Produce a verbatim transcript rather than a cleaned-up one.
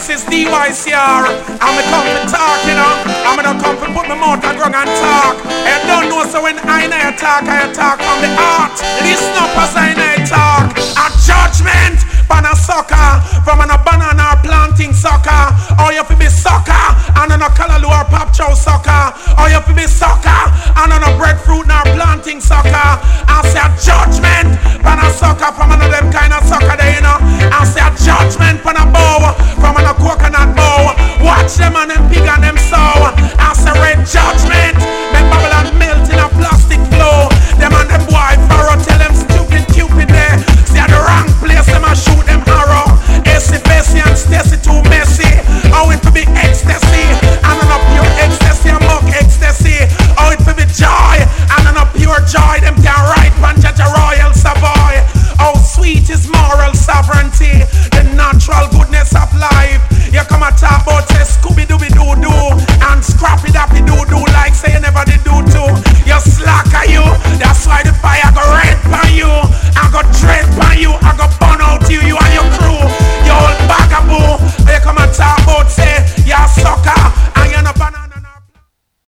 this is D Y C R. I'm a come to talk, you know. I'm gonna come to put my mouth and grung and talk. I don't know, so when I know talk, I talk from the heart. Listen up as I know talk. A judgment pan a sucker from an a banana planting sucker. Or you fi be sucker and on a callaloo or pop chow sucker. Or you fi be sucker and on a breadfruit nor planting sucker. I say a judgment pan a sucker from one of them kind of sucker there, you know. I say a judgment pan a bow from an a coconut bow. Watch them and them pig and them sow. I say red judgment. Them Babylon melt in a plastic flow. Them and them boy Pharaoh tell them stupid cupid there. See at the wrong place them a shoot them arrow. Essie, Bessie and Stacy too messy. Oh it to be ecstasy. And on a pure ecstasy and mock ecstasy. Oh it to be joy. And on a pure joy them can write Panchacha Royal Savoy. Oh sweet is moral sovereignty. The natural